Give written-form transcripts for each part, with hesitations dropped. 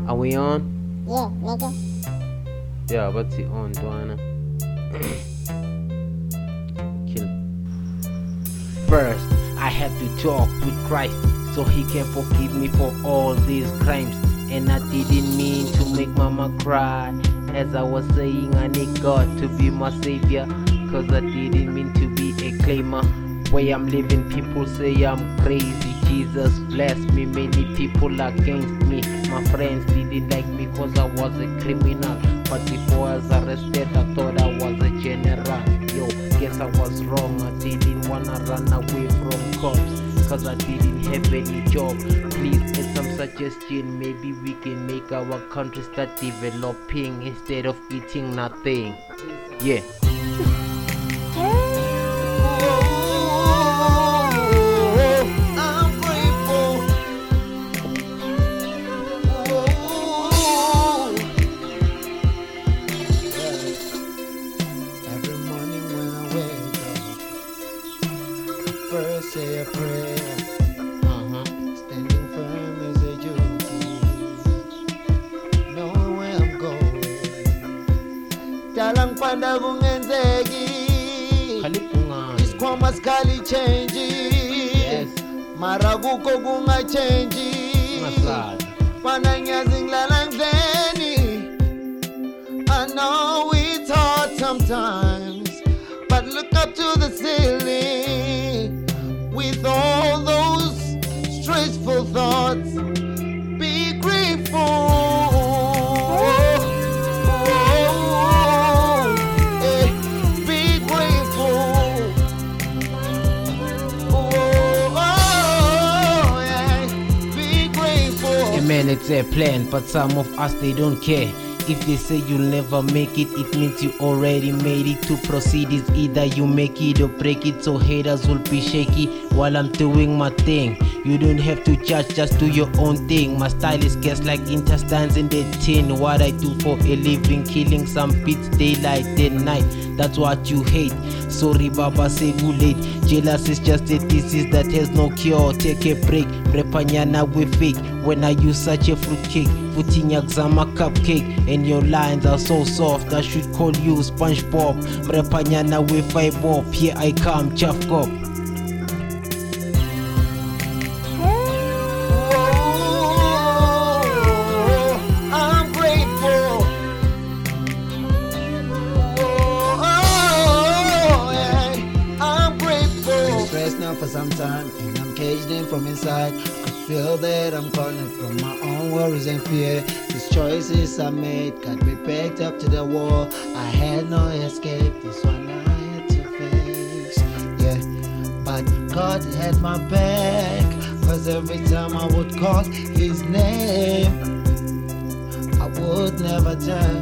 Are we on? Yeah, nigga. Yeah, but it's on, Dwana. Kill. First, I have to talk with Christ so he can forgive me for all these crimes. And I didn't mean to make mama cry. As I was saying, I need God to be my savior, cause I didn't mean to be a claimer. Where I'm living, people say I'm crazy. Jesus bless me, many people against me. My friends didn't like me cause I was a criminal, but before I was arrested I thought I was a general. Yo, guess I was wrong. I didn't wanna run away from cops cause I didn't have any job. Please add some suggestion, maybe we can make our country start developing instead of eating nothing. Yeah. First say a prayer, standing firm as a duty, knowing where I'm going. Dalang panda kungenzeki, isikhwama sikhali change. Yes. Mara kuko kunga change. Fana ngiyazi ngilala ndleni. I know it's hard sometimes, but look up to the ceiling. With all those stressful thoughts, be grateful. Be grateful. Be grateful. Man, it's a plan, but some of us they don't care. If they say you'll never make it, it means you already made it. To proceed is either you make it or break it, so haters will be shaky while I'm doing my thing. You don't have to judge, just do your own thing. My style is gas like intestines in the tin. What I do for a living, killing some beats daylight and night. That's what you hate. Sorry Baba, say too late. Jealous is just a disease that has no cure. Take a break, repanyana with fake. When I use such a fruitcake, putting exama cupcake, and your lines are so soft, I should call you SpongeBob. Repanyana with 5 bob, here I come, Chuff Cop. I'm grateful. I'm grateful. Been stressed now for some time, and I'm caged in from inside. I feel that I'm cornered from my own worries and fear. These choices I made got me backed up to the wall. I had no escape, this one I had to face. Yeah, but God had my back, cause every time I would call his name, I would never turn.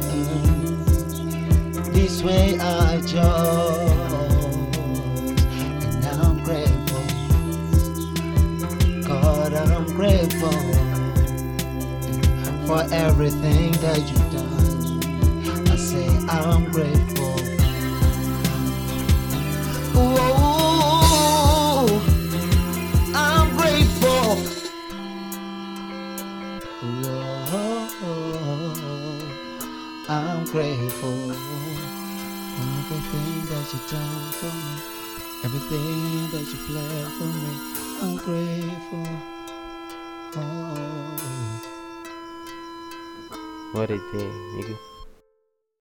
This way I chose, and now I'm grateful. God, I'm grateful for everything that you've done. I say I'm grateful. Ooh, I'm grateful. Ooh, I'm grateful for everything that you've done for me, everything that you planned for me. I'm grateful. Oh. What a day, nigga.